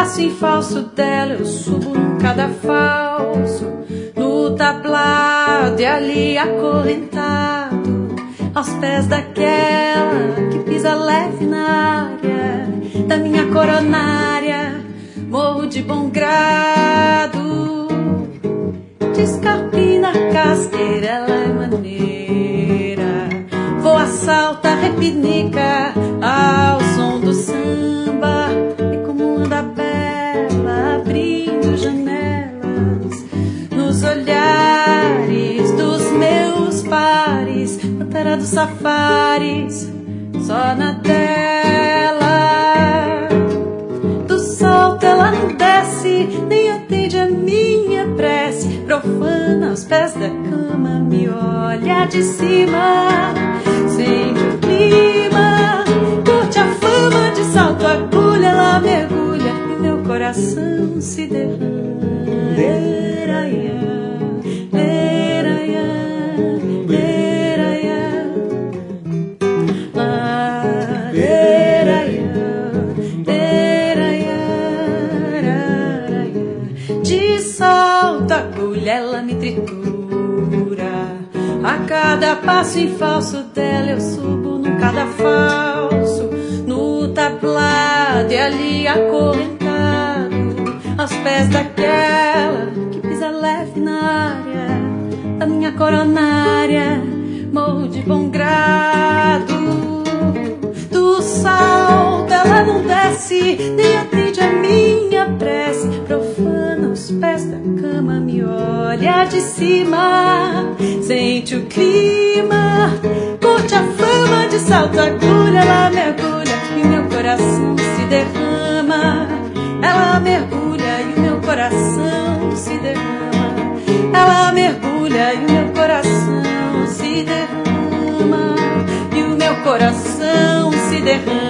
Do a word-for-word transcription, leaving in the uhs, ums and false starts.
passo em falso dela eu subo num cadafalso, no tablado e ali acorrentado, aos pés daquela que pisa leve na área da minha coronária, morro de bom grado. Descarpina a casqueira, ela é maneira, voa, salta, repinica ao som do samba, e como anda bela, abrindo janelas nos olhares dos meus pares, pantera dos safaris, só na tela. Do salto ela não desce, nem atende a minha prece, profana aos pés da cama, me olha de cima, sente o clima, curte a fama de salto, agulha, ela mergulha e meu coração se derrama. Leraiá, leraiá, leraiá, lá, leraiá, leraiá, leraiá. De salto, agulha, ela me tritura, a cada passo em falso dela eu subo num cadafalso, no tablado e ali acorrentado, aos pés daquela que pisa leve na área da minha coronária, morro de bom grado. Do salto ela não desce, nem atende a minha prece, profana aos pés da cama, me olha de cima, sente o clima, curte a fama de salto, agulha, ela mergulha e meu coração se derrama. Ela mergulha e o meu coração se derrama, ela mergulha e o meu coração se derrama, e o meu coração se derrama.